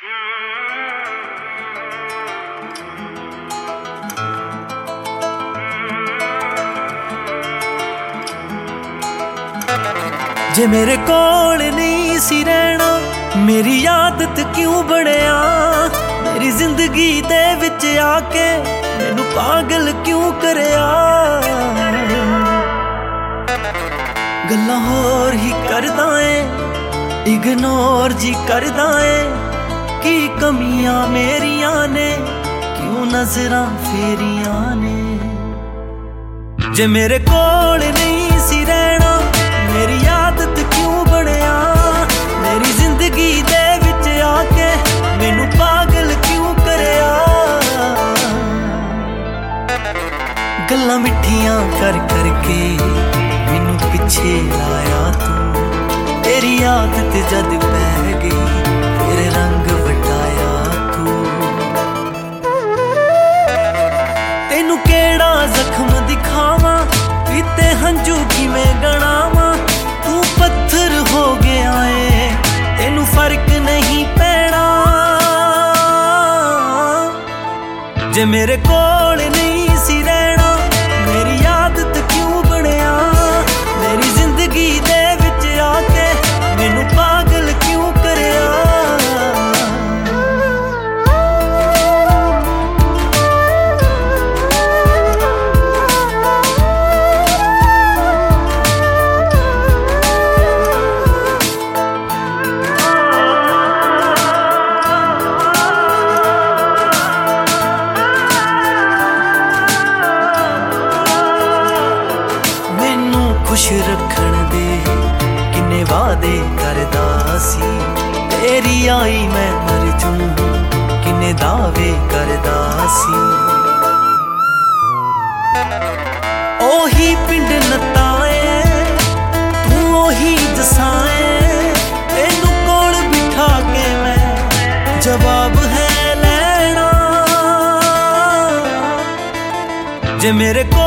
जे मेरे कोल नहीं सी रहना मेरी आदत क्यों बनिया, मेरी जिंदगी दे विच आके मैनू पागल क्यों करया। गल्लां होर ही करदा ऐ, इग्नोर जी करदा ऐ, की कमियां मेरियां ने क्यों नजरां फेरियां ने। जे मेरे कोल नहीं सी रहना मेरी आदत क्यों बनिया, मेरी जिंदगी दे विच आके मैनू पागल क्यों करया। गल्लां मिठियां कर करके मैनू पिछे लाया तू, तेरी आदत जद पै गई फिर रंग वटाया तू। तेनू केड़ा जख्म दिखावां पीते हंजू किवें गणावां, तू पत्थर हो गया है तेनू फर्क नहीं पैना। जे मेरे कोल नहीं सी रहना मेरी आदत क्यों बनिया, मेरी जिंदगी दे विच आके मैनू पागल क्यों करया। खुश रखण दे किन्ने वादे करदा सी, तेरी आई मैं मर जूं किन्ने दावे करदा सी। ओही पिंड नताए तू ओही दसाए, तेनू कोल बिठा के मैं जवाब है लेना। जे मेरे